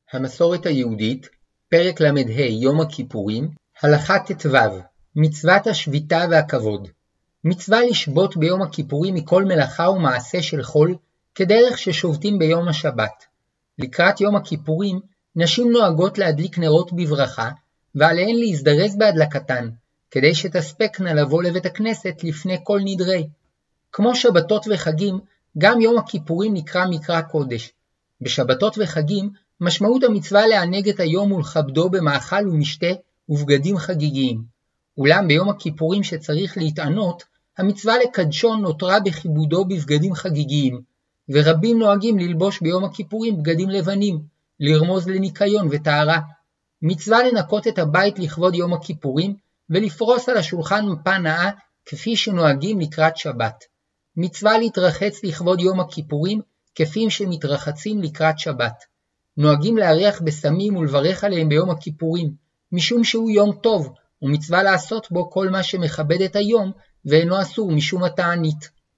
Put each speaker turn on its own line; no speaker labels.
המסורת היהודית, פרק ל"ה, יום הכיפורים, הלכה ט"ו, מצוות השביתה והכבוד. מצווה לשבות ביום הכיפורים מכל מלאכה ומעשה של חול, כדרך ששובתים ביום השבת. לקראת יום הכיפורים, נשים נוהגות להדליק נרות בברכה, ועליהן להזדרז בהדלקתן, כדי שתספקנה לבוא לבית הכנסת לפני כל נדרי. כמו שבתות וחגים, גם יום הכיפורים נקרא מקרא קודש. בשבתות וחגים, משמעות המצווה לענג את היום ולכבדו במאכל ומשתה ובגדים חגיגיים. אולם ביום הכיפורים שצריך להתענות, המצווה לקדשו נותרה בכיבודו בבגדים חגיגיים, ורבים נוהגים ללבוש ביום הכיפורים בגדים לבנים, לרמוז לניקיון וטהרה. מצווה לנקות את הבית לכבוד יום הכיפורים, ולפרוס על השולחן מפה נאה כפי שנוהגים לקראת שבת. מצווה להתרחץ לכבוד יום הכיפורים כפי שמתרחצים לקראת שבת. נוהגים להריח בסמים ולברך עליהם ביום הכיפורים, משום שהוא יום טוב, ומצווה לעשות בו כל מה שמכבד את היום, ואינו אסור משום התענית.